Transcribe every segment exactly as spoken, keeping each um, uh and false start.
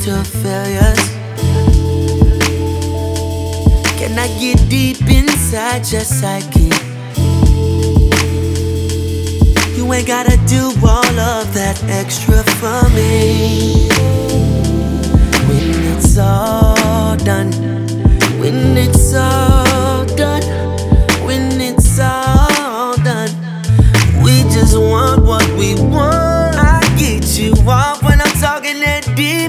to failures. Can I get deep inside your psyche? You ain't gotta do all of that extra for me. When it's all done, when it's all done, when it's all done, we just want what we want. I get you off when I'm talking that deep.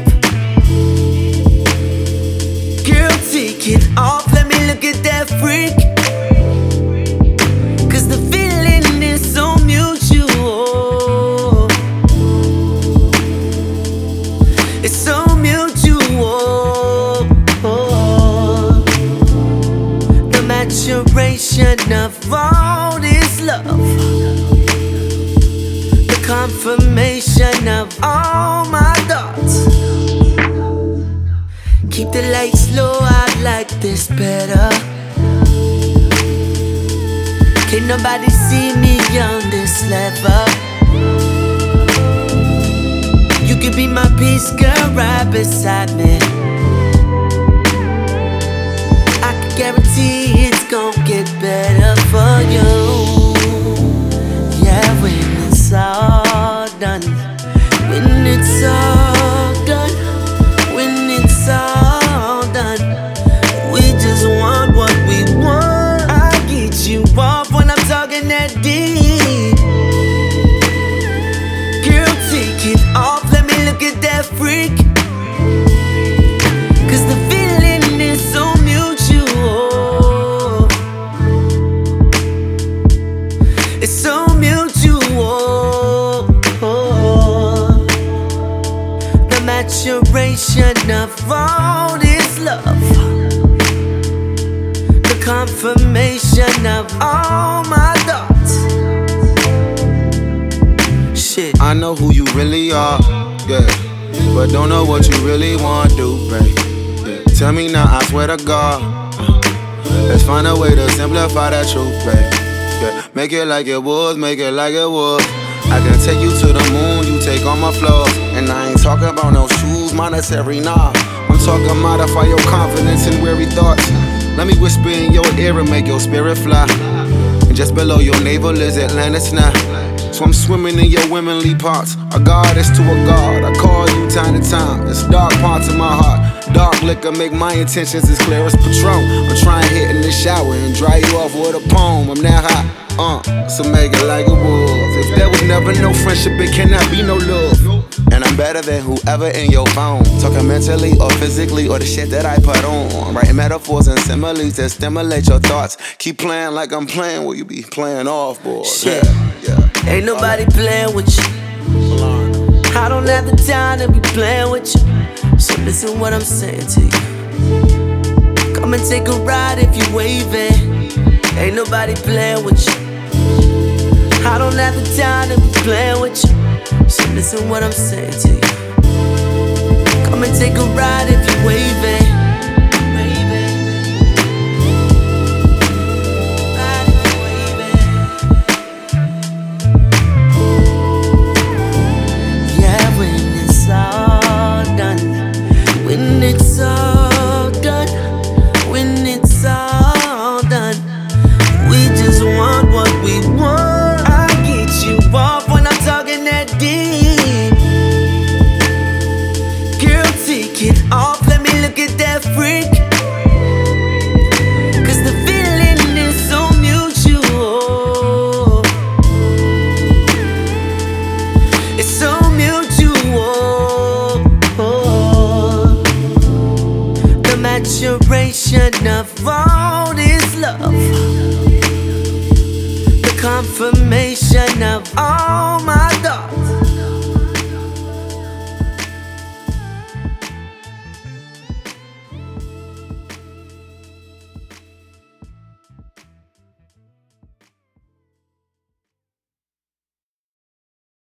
Girl, take it off, let me look at that freak. Cause the feeling is so mutual. It's so mutual. The maturation of all this love, the confirmation of all my thoughts. Keep the lights low, I like this better. Can't nobody see me on this level. You could be my peace, girl, right beside me. I can guarantee it's gon' get better for you. Yeah, when it's all done, when it's all done, when it's all done, we just want what we want. I get you off when I'm talking that deep. Girl, take it off, let me look at that freak. Cause the feeling is so mutual. It's so mutual. The maturation of all this love, the confirmation of all my thoughts. Shit, I know who you really are, yeah, but don't know what you really want to do, babe. Yeah. Tell me now, I swear to God. uh, Let's find a way to simplify that truth, babe. Yeah. Make it like it was, make it like it was. I can take you to the moon, you take all my flaws. And I ain't talking about no shoes, monetary, nah. I'm talking modify your confidence and weary thoughts. Let me whisper in your ear and make your spirit fly. And just below your navel is Atlantis now. So I'm swimming in your womanly parts. A goddess to a god, I call you time to time. It's dark parts of my heart. Dark liquor make my intentions as clear as Patron. I'm trying to hit in the shower and dry you off with a poem. I'm that hot, uh, so make it like it was. If there was never no friendship, it cannot be no love. And I'm better than whoever in your phone. Talking mentally or physically or the shit that I put on. Writing metaphors and similes that stimulate your thoughts. Keep playing like I'm playing, will you be playing off, boy? shit. Yeah, yeah. Ain't nobody playing with you. I don't have the time to be playing with you. So listen what I'm saying to you. Come and take a ride if you waving. Ain't nobody playing with you. I don't have the time to be playing with you. So listen what I'm saying to you. Come and take a ride if you waving. Ride if you waving. Yeah, when it's all done, when it's all done, when it's all done, we just want what we want. I get you off when I'm talking that deep. Girl, take it off, let me look at that freak. Cause the feeling is so mutual. It's so mutual. The maturation of